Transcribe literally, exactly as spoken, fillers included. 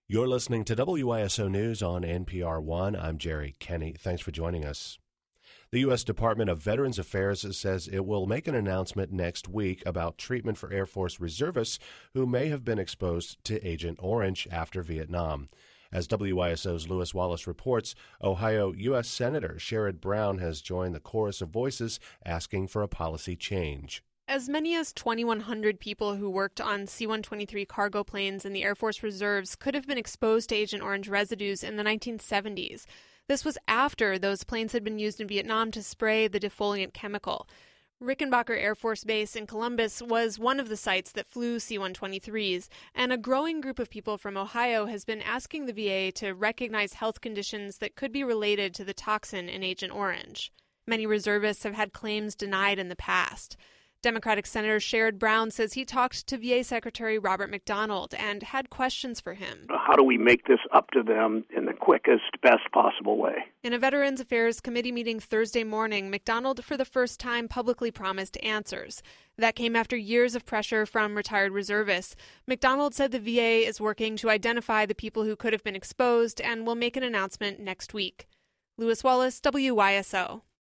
You're listening to W I S O News on N P R one. I'm Jerry Kenny. Thanks for joining us. The U S Department of Veterans Affairs says it will make an announcement next week about treatment for Air Force reservists who may have been exposed to Agent Orange after Vietnam. As W I S O's Lewis Wallace reports, Ohio U S Senator Sherrod Brown has joined the chorus of voices asking for a policy change. As many as twenty-one hundred people who worked on C one twenty-three cargo planes in the Air Force Reserves could have been exposed to Agent Orange residues in the nineteen seventies. This was after those planes had been used in Vietnam to spray the defoliant chemical. Rickenbacker Air Force Base in Columbus was one of the sites that flew C one twenty-threes, and a growing group of people from Ohio has been asking the V A to recognize health conditions that could be related to the toxin in Agent Orange. Many reservists have had claims denied in the past. Democratic Senator Sherrod Brown says he talked to V A Secretary Robert McDonald and had questions for him. How do we make this up to them in the quickest, best possible way? In a Veterans Affairs Committee meeting Thursday morning, McDonald for the first time publicly promised answers. That came after years of pressure from retired reservists. McDonald said the V A is working to identify the people who could have been exposed and will make an announcement next week. Lewis Wallace, W I S O.